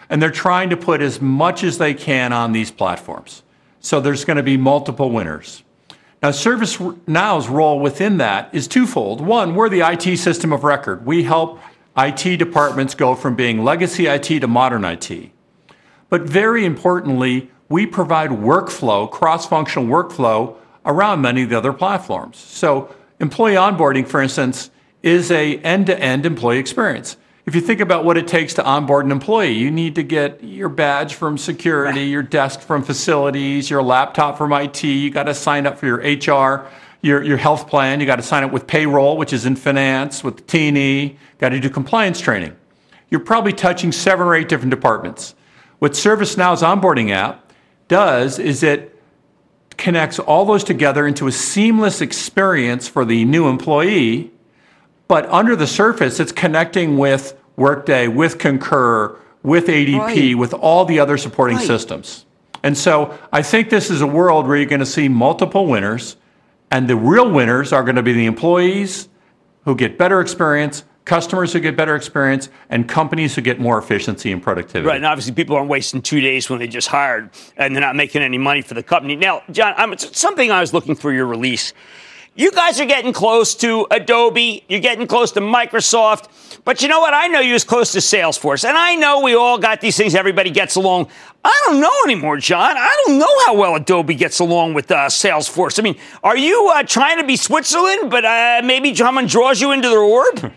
And they're trying to put as much as they can on these platforms. So there's going to be multiple winners. Now, ServiceNow's role within that is twofold. One, we're the I T system of record. We help I T departments go from being legacy I T to modern I T. But very importantly, we provide workflow, cross-functional workflow around many of the other platforms. So employee onboarding, for instance, is a end-to-end employee experience. If you think about what it takes to onboard an employee, you need to get your badge from security, your desk from facilities, your laptop from I T. You got to sign up for your H R, your, your health plan. You got to sign up with payroll, which is in finance, with T and E. Got to do compliance training. You're probably touching seven or eight different departments. What ServiceNow's onboarding app does is it connects all those together into a seamless experience for the new employee. But under the surface, it's connecting with Workday, with Concur, with A D P, right. with all the other supporting right. systems. And so I think this is a world where you're going to see multiple winners, and the real winners are going to be the employees who get better experience, customers who get better experience, and companies who get more efficiency and productivity. Right, and obviously people aren't wasting two days when they just hired, and they're not making any money for the company. Now, John, I'm, something I was looking for your release. You guys are getting close to Adobe. You're getting close to Microsoft. But you know what? I know you as close to Salesforce. And I know we all got these things. Everybody gets along. I don't know anymore, John. I don't know how well Adobe gets along with uh, Salesforce. I mean, are you uh, trying to be Switzerland, but uh, maybe someone draws you into their orb?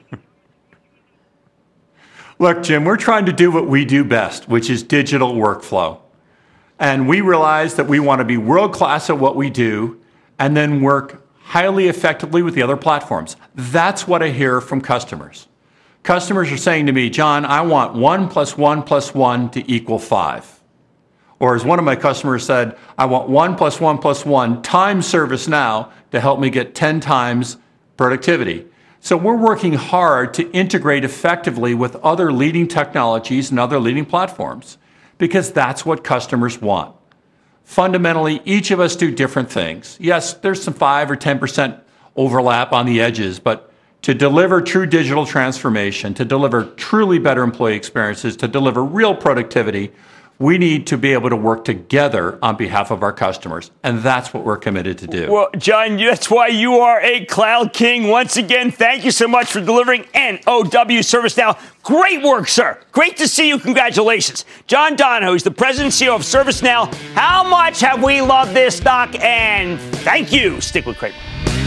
Look, Jim, we're trying to do what we do best, which is digital workflow. And we realize that we want to be world-class at what we do and then work highly effectively with the other platforms. That's what I hear from customers. Customers are saying to me, John, I want one plus one plus one to equal five. Or as one of my customers said, I want one plus one plus one times ServiceNow to help me get ten times productivity. So we're working hard to integrate effectively with other leading technologies and other leading platforms because that's what customers want. Fundamentally, each of us do different things. Yes, there's some five or ten percent overlap on the edges, but to deliver true digital transformation, to deliver truly better employee experiences, to deliver real productivity, we need to be able to work together on behalf of our customers. And that's what we're committed to do. Well, John, that's why you are a cloud king. Once again, thank you so much for delivering N O W ServiceNow. Great work, sir. Great to see you. Congratulations. John Donahoe is the president and C E O of ServiceNow. How much have we loved this stock? And thank you. Stick with Kramer.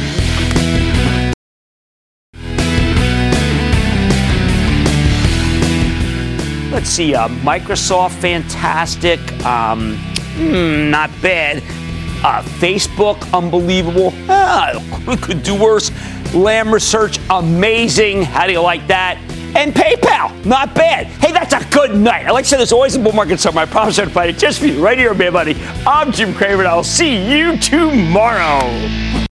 Let's see, uh, Microsoft, fantastic, um, mm, not bad. Uh, Facebook, unbelievable. Ah, we could do worse. Lam Research, amazing. How do you like that? And PayPal, not bad. Hey, that's a good night. I like to say there's always a bull market somewhere. I promise I'll find it just for you right here, man, buddy. I'm Jim Cramer, and I'll see you tomorrow.